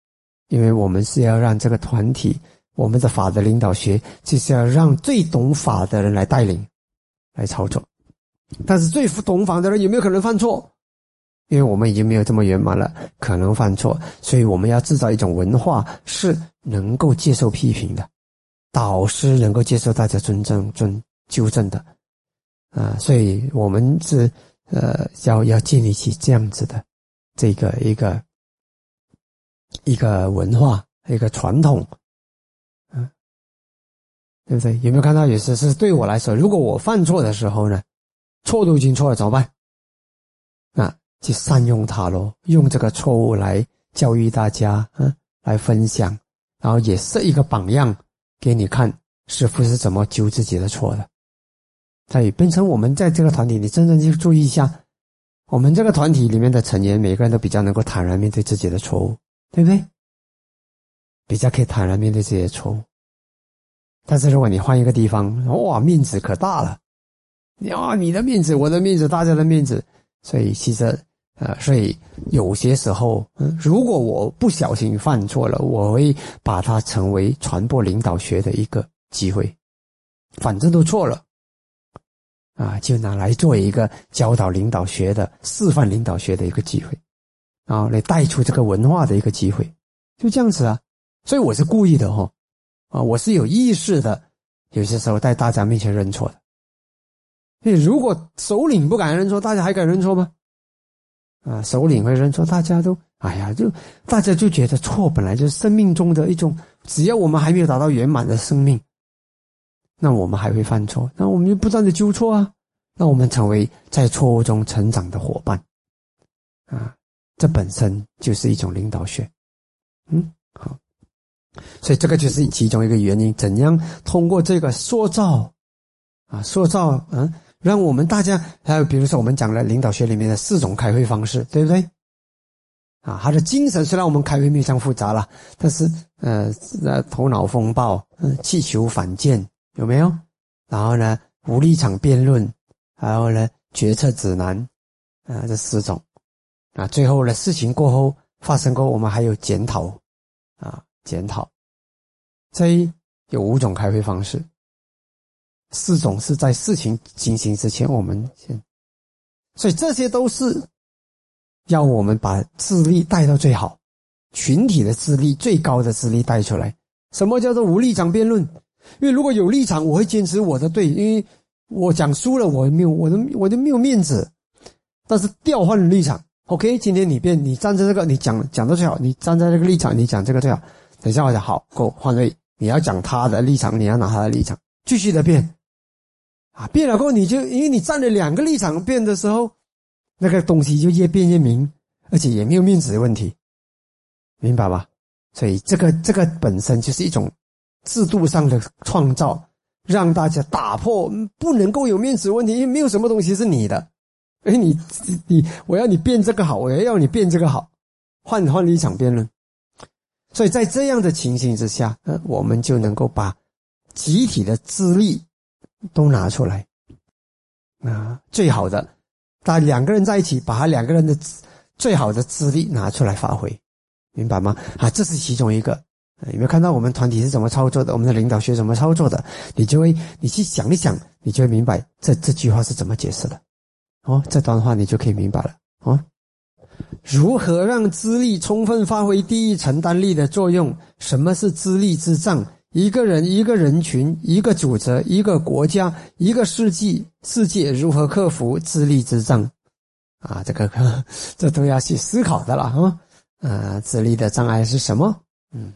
因为我们是要让这个团体，我们的法的领导学就是要让最懂法的人来带领来操作。但是最懂法的人有没有可能犯错？因为我们已经没有这么圆满了，可能犯错，所以我们要制造一种文化是能够接受批评的，导师能够接受大家尊正尊纠正的啊，所以我们是呃要要建立起这样子的这个一个一个文化一个传统，嗯，对不对？有没有看到有时是对我来说，如果我犯错的时候呢，错都已经错了怎么办？啊，去善用它咯，用这个错误来教育大家，嗯，来分享，然后也设一个榜样给你看，师父是怎么纠自己的错的。所以变成我们在这个团体，你真正去注意一下，我们这个团体里面的成员，每个人都比较能够坦然面对自己的错误，对不对？比较可以坦然面对自己的错误。但是如果你换一个地方，哇，面子可大了，啊，你的面子，我的面子，大家的面子，所以其实呃，所以有些时候，嗯，如果我不小心犯错了，我会把它成为传播领导学的一个机会，反正都错了啊，就拿来做一个教导领导学的示范领导学的一个机会，然后来带出这个文化的一个机会，就这样子啊。所以我是故意的齁，啊，我是有意识的，有些时候在大家面前认错的。所以如果首领不敢认错，大家还敢认错吗？啊，首领会认错，大家都哎呀，就大家就觉得错本来就是生命中的一种，只要我们还没有达到圆满的生命，那我们还会犯错，那我们就不断的纠错啊，那我们成为在错误中成长的伙伴啊，这本身就是一种领导学。嗯，好，所以这个就是其中一个原因，怎样通过这个塑造啊，塑造嗯。让我们大家还有比如说我们讲了领导学里面的四种开会方式，对不对？啊，他的精神虽然我们开会没有这样复杂了，但是呃呃头脑风暴，嗯，气球反舰有没有？然后呢无立场辩论，然后呢决策指南，啊这四种啊，最后呢事情过后发生过，我们还有检讨啊检讨，这有五种开会方式。四种是在事情进行之前我们先，所以这些都是要我们把智力带到最好，群体的智力最高的智力带出来。什么叫做无立场辩论？因为如果有立场，我会坚持我的对，因为我讲输了，我没有我的我就没有面子。但是调换了立场 ，OK， 今天你辩，你站在这个，你讲讲的最好，你站在这个立场，你讲这个最好。等一下我讲好，够换位，你要讲他的立场，你要拿他的立场，继续的辩。啊，变了过后你就因为你站了两个立场变的时候，那个东西就越变越明，而且也没有面子的问题，明白吧？所以这个这个本身就是一种制度上的创造，让大家打破不能够有面子的问题，因为没有什么东西是你的，哎，你你我要你变这个好，我也要你变这个好，换换立场辩论。所以在这样的情形之下，呃，我们就能够把集体的资历都拿出来啊，最好的，大家两个人在一起，把他两个人的最好的资历拿出来发挥，明白吗？啊，这是其中一个。有没有看到我们团体是怎么操作的？我们的领导学怎么操作的？你就会，你去想一想，你就会明白这这句话是怎么解释的。哦，这段话你就可以明白了。哦，如何让资历充分发挥第一承担力的作用？什么是资历之障？一个人、一个人群、一个组织、一个国家、一个世纪世界如何克服资历之障？啊，这个这都要去思考的了啊！啊，资历的障碍是什么？嗯，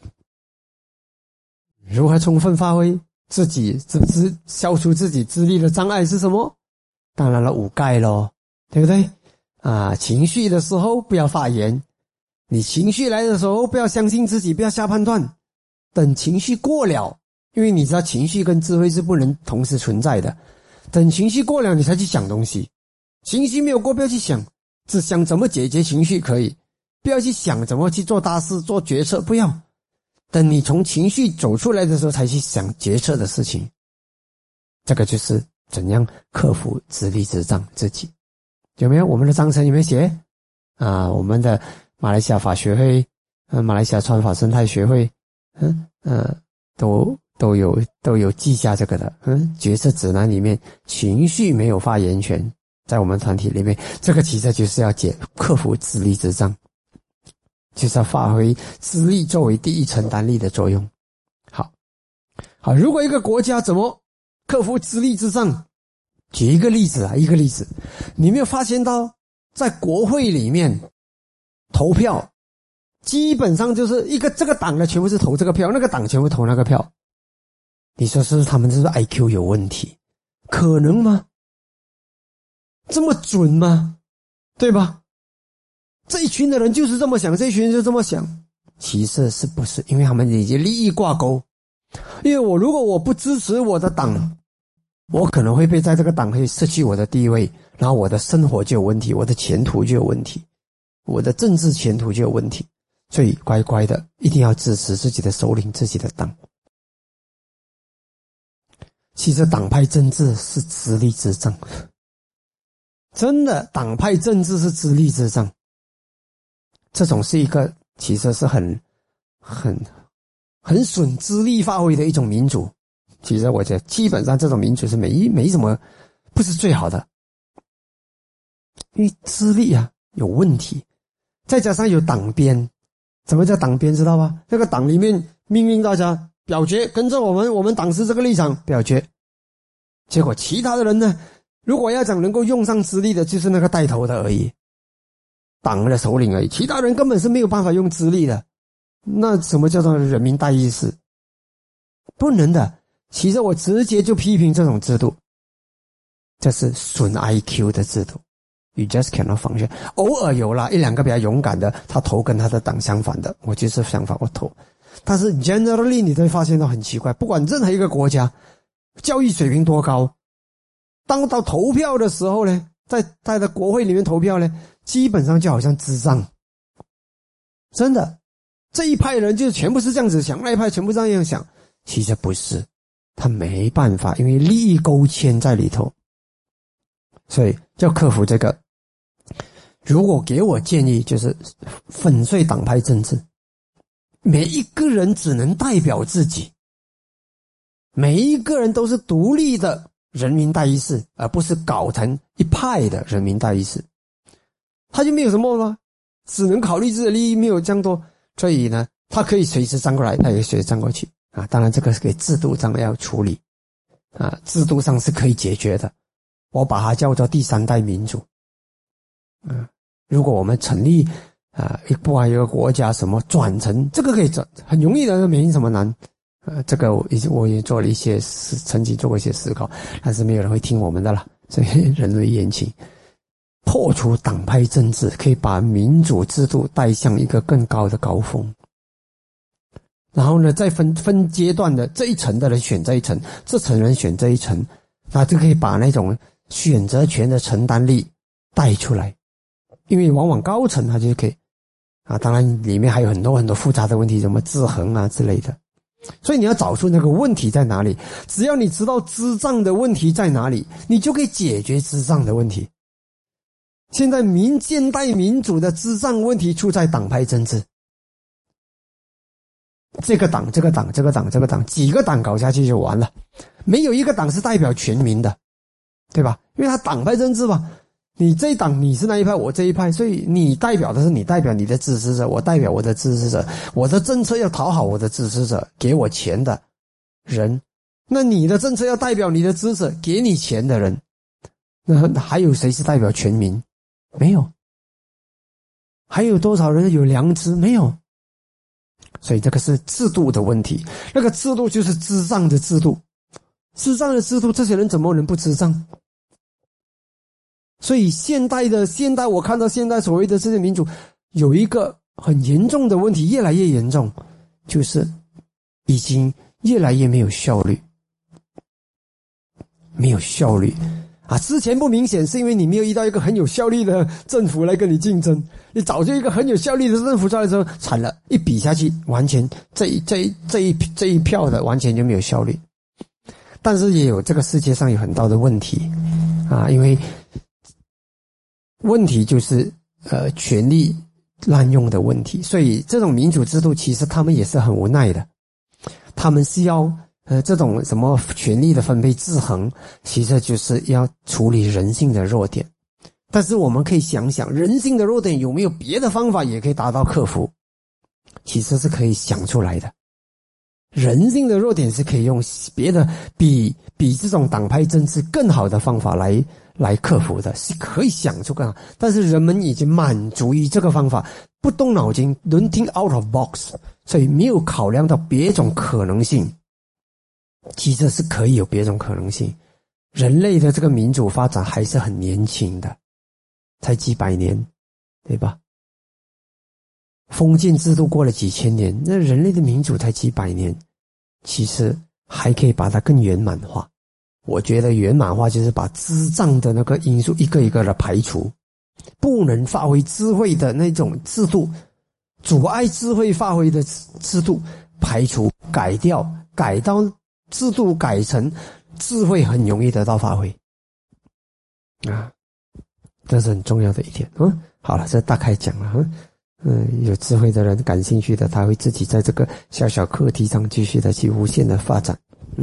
如何充分发挥自己自自消除自己资历的障碍是什么？当然了，五盖咯，对不对？啊，情绪的时候不要发言，你情绪来的时候不要相信自己，不要下判断。等情绪过了，因为你知道情绪跟智慧是不能同时存在的，等情绪过了你才去想东西，情绪没有过不要去想，只想怎么解决情绪可以，不要去想怎么去做大事做决策，不要等你从情绪走出来的时候才去想决策的事情。这个就是怎样克服资历之障自己。有没有？我们的章程有没有写啊？我们的马来西亚法学会呃，马来西亚川法生态学会，嗯呃，都都有都有记下这个的，嗯，决策指南里面情绪没有发言权，在我们团体里面，这个其实就是要解克服自立之障，就是要发挥自立作为第一承担力的作用。好，好，如果一个国家怎么克服自立之障？举一个例子啊，一个例子，你没有发现到，在国会里面投票，基本上就是一个这个党的全部是投这个票，那个党全部投那个票。你说是不是他们是不是 I Q 有问题？可能吗？这么准吗？对吧？这一群的人就是这么想，这一群人就这么想。其实是不是？因为他们已经利益挂钩。因为我如果我不支持我的党，我可能会被在这个党会失去我的地位，然后我的生活就有问题，我的前途就有问题，我的政治前途就有问题。所以乖乖的一定要支持自己的首领，自己的党。其实党派政治是自立之障，真的，党派政治是自立之障。这种是一个其实是很很很损资历发挥的一种民主。其实我觉得基本上这种民主是没没什么不是最好的，因为资历啊有问题，再加上有党鞭。什么叫党鞭知道吧？那个党里面命令大家表决，跟着我们，我们党是这个立场表决。结果其他的人呢，如果要讲能够用上资历的，就是那个带头的而已，党的首领而已，其他人根本是没有办法用资历的。那什么叫做人民代议士？不能的。其实我直接就批评这种制度，这是损 I Q 的制度。You just cannot function。 偶尔有啦一两个比较勇敢的，他投跟他的党相反的，我就是相反我投。但是 generally 你都会发现到很奇怪，不管任何一个国家教育水平多高，当到投票的时候呢，在在的国会里面投票呢，基本上就好像智障。真的，这一派人就全部是这样子想，那一派全部这样想。其实不是，他没办法，因为利益勾牵在里头，所以要克服这个。如果给我建议，就是粉碎党派政治，每一个人只能代表自己，每一个人都是独立的人民代议士，而不是搞成一派的人民代议士。他就没有什么吗？只能考虑自己的利益，没有这样多。所以呢，他可以随时站过来，他也随时站过去啊。当然这个是给制度上要处理啊，制度上是可以解决的。我把它叫做第三代民主。嗯，如果我们成立啊，不管一个国家什么转成，这个可以转，很容易的，没什么难。呃，这个我已经我也做了一些思，曾经做过一些思考，但是没有人会听我们的了，所以人类言情，破除党派政治，可以把民主制度带向一个更高的高峰。然后呢，再分分阶段的这一层的人选这一层，这层人选这一层，那就可以把那种选择权的承担力带出来。因为往往高层它就可以啊，当然里面还有很多很多复杂的问题，什么制衡啊之类的。所以你要找出那个问题在哪里，只要你知道智障的问题在哪里，你就可以解决智障的问题。现在民现代民主的智障问题出在党派政治，这个党这个党这个党这个党几个党搞下去就完了，没有一个党是代表全民的，对吧？因为他党派政治嘛，你这一党你是那一派，我这一派，所以你代表的是你代表你的支持者，我代表我的支持者，我的政策要讨好我的支持者，给我钱的人，那你的政策要代表你的支持者，给你钱的人，那还有谁是代表全民？没有。还有多少人有良知？没有。所以这个是制度的问题，那个制度就是智障的制度，智障的制度，这些人怎么能不智障？所以现代的现代，我看到现代所谓的这些民主有一个很严重的问题，越来越严重，就是已经越来越没有效率，没有效率啊！之前不明显，是因为你没有遇到一个很有效率的政府来跟你竞争。你早就一个很有效率的政府出来之后，惨了，一比下去，完全这一这一这一这一票的完全就没有效率。但是也有这个世界上有很多的问题啊，因为问题就是呃权力滥用的问题。所以这种民主制度其实他们也是很无奈的，他们是要呃这种什么权力的分配制衡，其实就是要处理人性的弱点。但是我们可以想想，人性的弱点有没有别的方法也可以达到克服？其实是可以想出来的。人性的弱点是可以用别的比比这种党派政治更好的方法来来克服的，是可以想出更好。但是人们已经满足于这个方法，不动脑筋 don't think out of box， 所以没有考量到别种可能性。其实是可以有别种可能性。人类的这个民主发展还是很年轻的，才几百年，对吧？封建制度过了几千年，那人类的民主才几百年，其实还可以把它更圆满化。我觉得圆满化就是把智障的那个因素一个一个的排除，不能发挥智慧的那种制度，阻碍智慧发挥的制度排除改掉，改到制度改成智慧很容易得到发挥啊，这是很重要的一点。嗯，好了，这大概讲了。嗯嗯，有智慧的人感兴趣的，他会自己在这个小小课题上继续的去无限的发展。嗯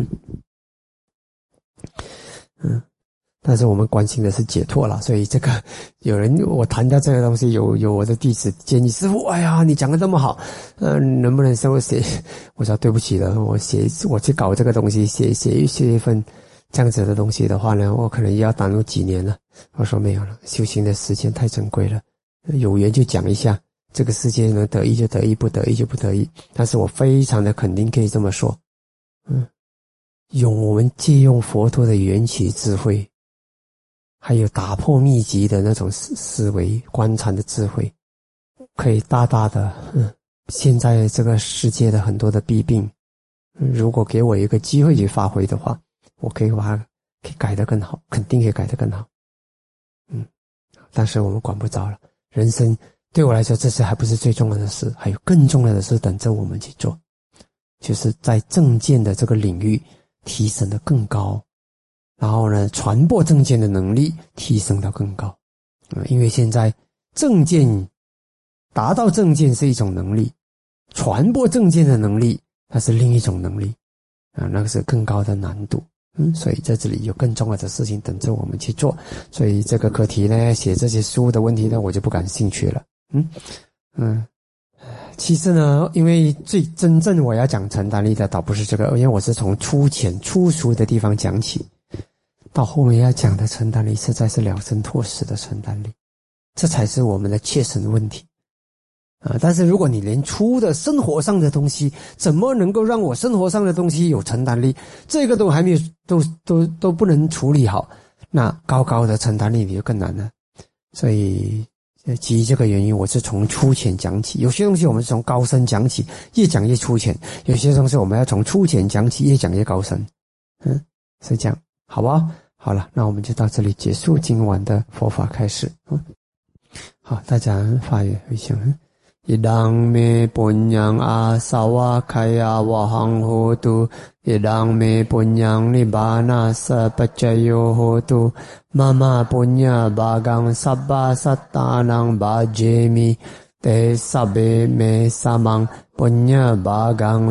嗯，但是我们关心的是解脱了，所以这个有人我谈到这个东西，有有我的弟子建议师父，哎呀，你讲的这么好，嗯、呃，能不能稍微写？我说对不起了，我写我去搞这个东西，写写写一份这样子的东西的话呢，我可能也要耽误几年了。我说没有了，修行的时间太珍贵了，有缘就讲一下。这个世界能得意就得意，不得意就不得意。但是我非常的肯定可以这么说，嗯，用我们借用佛陀的缘起智慧，还有打破秘籍的那种思思维观察的智慧，可以大大的嗯，现在这个世界的很多的弊病，嗯，如果给我一个机会去发挥的话，我可以把它可以改得更好，肯定可以改得更好。嗯，但是我们管不着了，人生对我来说，这些还不是最重要的事，还有更重要的事等着我们去做，就是在正见的这个领域提升得更高，然后呢，传播正见的能力提升到更高。嗯，因为现在正见达到正见是一种能力，传播正见的能力它是另一种能力啊，那个是更高的难度。嗯，所以在这里有更重要的事情等着我们去做。所以这个课题呢，写这些书的问题呢，我就不感兴趣了。嗯嗯，其实呢，因为最真正我要讲承担力的倒不是这个，因为我是从粗浅粗俗的地方讲起，到后面要讲的承担力实在是了生脱死的承担力，这才是我们的切身问题啊！但是如果你连粗的生活上的东西，怎么能够让我生活上的东西有承担力，这个都还没有都都都不能处理好，那高高的承担力你就更难了。所以基于这个原因，我是从粗浅讲起。有些东西我们是从高深讲起，越讲越粗浅；有些东西我们要从粗浅讲起，越讲越高深。嗯，是这样，好吧？好了，那我们就到这里结束今晚的佛法开始。嗯，好，大家发言回向。Idang me punyang asawa kaya wahang hotu, idang me punyang nibbana sapacayo hotu, mama punya bagang sabba sattanang bhajemi, te sabbe me samang punya bagang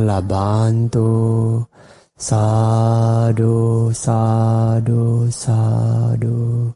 labantu. Sadhu, sadhu, sadhu.